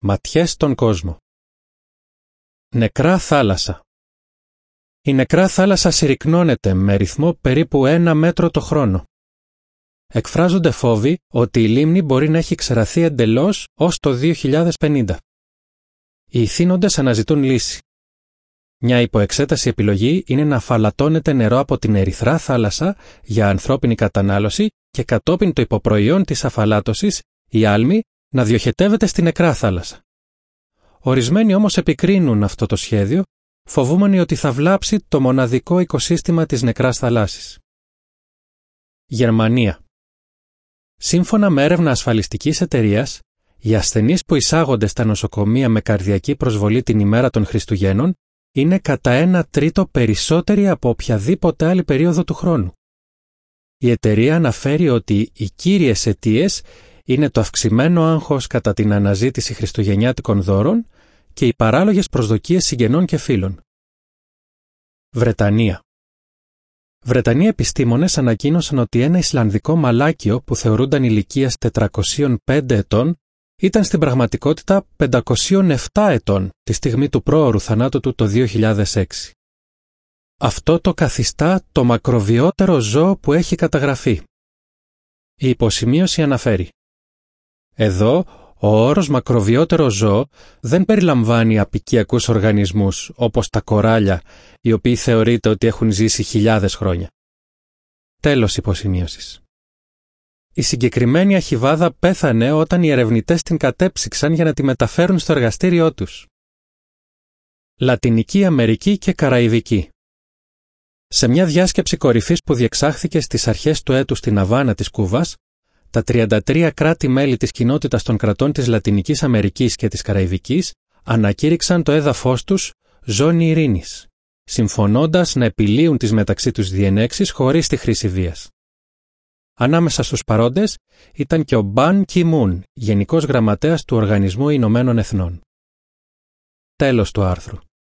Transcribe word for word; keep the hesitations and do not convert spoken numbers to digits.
Ματιές στον κόσμο. Νεκρά θάλασσα. Η νεκρά θάλασσα συρρικνώνεται με ρυθμό περίπου ένα μέτρο το χρόνο. Εκφράζονται φόβοι ότι η λίμνη μπορεί να έχει ξεραθεί εντελώς ως το δύο χιλιάδες πενήντα. Οι ηθήνοντες αναζητούν λύση. Μια υποεξέταση επιλογή είναι να αφαλατώνεται νερό από την ερυθρά θάλασσα για ανθρώπινη κατανάλωση και κατόπιν το υποπροϊόν της αφαλάτωσης, η άλμη, να διοχετεύεται στη νεκρά θάλασσα. Ορισμένοι όμως επικρίνουν αυτό το σχέδιο, φοβούμενοι ότι θα βλάψει το μοναδικό οικοσύστημα της νεκράς θαλάσσης. Γερμανία. Σύμφωνα με έρευνα ασφαλιστικής εταιρείας, οι ασθενείς που εισάγονται στα νοσοκομεία με καρδιακή προσβολή την ημέρα των Χριστουγέννων είναι κατά ένα τρίτο περισσότεροι από οποιαδήποτε άλλη περίοδο του χρόνου. Η εταιρεία αναφέρει ότι οι κύριες αιτίες είναι το αυξημένο άγχος κατά την αναζήτηση χριστουγεννιάτικων δώρων και οι παράλογες προσδοκίες συγγενών και φίλων. Βρετανία. Βρετανοί επιστήμονες ανακοίνωσαν ότι ένα Ισλανδικό μαλάκιο που θεωρούνταν ηλικίας τετρακοσίων πέντε ετών ήταν στην πραγματικότητα πεντακοσίων επτά ετών τη στιγμή του πρόωρου θανάτου του το δύο χιλιάδες έξι. Αυτό το καθιστά το μακροβιότερο ζώο που έχει καταγραφεί. Η υποσημείωση αναφέρει: εδώ, ο όρος μακροβιότερο ζώο δεν περιλαμβάνει απικιακούς οργανισμούς όπως τα κοράλια, οι οποίοι θεωρείται ότι έχουν ζήσει χιλιάδες χρόνια. Τέλος υποσημείωσης. Η συγκεκριμένη αχιβάδα πέθανε όταν οι ερευνητές την κατέψυξαν για να τη μεταφέρουν στο εργαστήριό τους. Λατινική Αμερική και Καραϊβική. Σε μια διάσκεψη κορυφής που διεξάχθηκε στις αρχές του έτους στην Αβάνα της Κούβας, τα τριάντα τρία κράτη-μέλη της κοινότητας των κρατών της Λατινικής Αμερικής και της Καραϊβικής ανακήρυξαν το έδαφος τους ζώνη ειρήνης, συμφωνώντας να επιλύουν τις μεταξύ τους διενέξεις χωρίς τη χρήση βίας. Ανάμεσα στους παρόντες ήταν και ο Μπαν Κι Μουν, Γενικός Γραμματέας του Οργανισμού Ηνωμένων Εθνών. Τέλος του άρθρου.